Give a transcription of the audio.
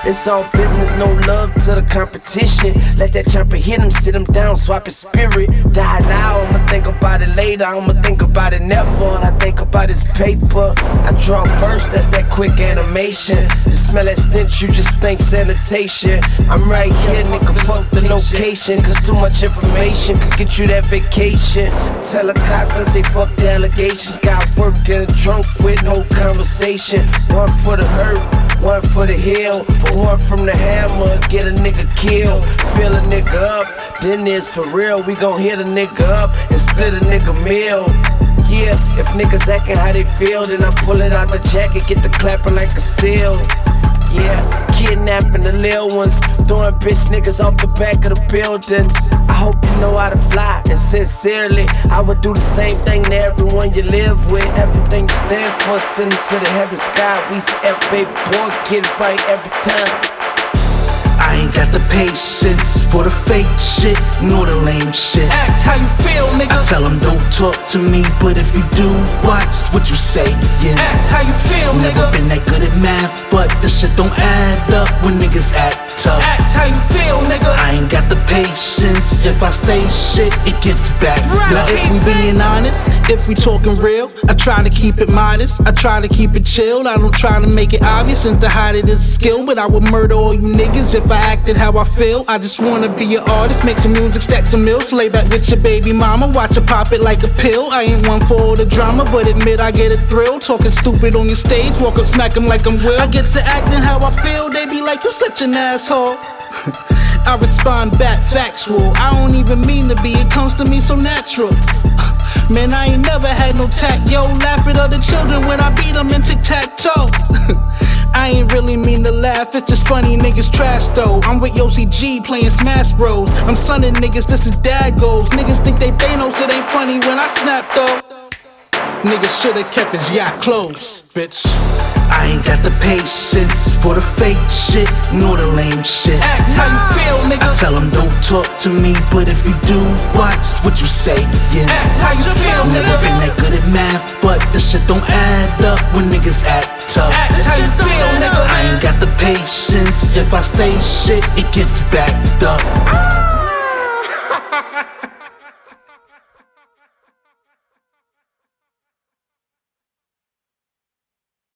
It's all business, no love to the competition. Let that chopper hit him, sit him down, swap his spirit. Die now, I'ma think about it later. I'ma think about it never. And I think about his paper. I draw first, that's that quick animation. You smell that stench, you just think sanitation. I'm right here, nigga, fuck the location. Cause too much information could get you that vacation. Tell the cops I say fuck the allegations. Got work in a trunk with no conversation. One for the hurt, one for the hill, but one from the hammer, get a nigga killed. Fill a nigga up, then it's for real. We gon' hit a nigga up and split a nigga meal. Yeah, if niggas acting how they feel, then I pull it out the jacket, get the clapping like a seal. Yeah, kidnapping the lil ones, throwing bitch niggas off the back of the buildings. I hope you know how to fly, and sincerely, I would do the same thing to everyone you live with. Everything you stand for, send it to the heaven sky. We say F, baby boy, get it right every time. I ain't got the patience for the fake shit, nor the lame shit. Act how you feel, nigga. I tell them don't talk to me, but if you do, watch what you say, yeah. Act how you feel, Never nigga. been that good at math, but this shit don't add up when niggas act tough. Act how you feel, nigga. I ain't got the patience, if I say shit, it gets back. Now if we being honest, if we talking real, I try to keep it modest, I try to keep it chill. I don't try to make it obvious and to hide it as a skill, but I would murder all you niggas if I acted how I feel. I just wanna be an artist, make some music, stack some meals, lay back with your baby mama, watch her pop it like a pill. I ain't one for all the drama, but admit I get a thrill. Talking stupid on your stage, walk up, smack them like I'm Will. I get to acting how I feel, they be like, you such an asshole. I respond back factual, I don't even mean to be, it comes to me so natural. Man, I ain't never had no tact, yo. Laugh at other children when I beat them in tic-tac-toe. I ain't really mean to laugh, it's just funny niggas trash though. I'm with Yoshi G playing Smash Bros. I'm sunning niggas, this is dad goals. Niggas think they Thanos, it ain't funny when I snap though. Niggas should've kept his yacht closed, bitch. I ain't got the patience for the fake shit, nor the lame shit. Act how you feel, nigga. I tell them don't talk to me, but if you do, watch what you say, yeah. Act how you feel, Never nigga. been that good at math, but this shit don't add up when niggas act tough. Act how you feel, nigga. I ain't got the patience, if I say shit, it gets backed up.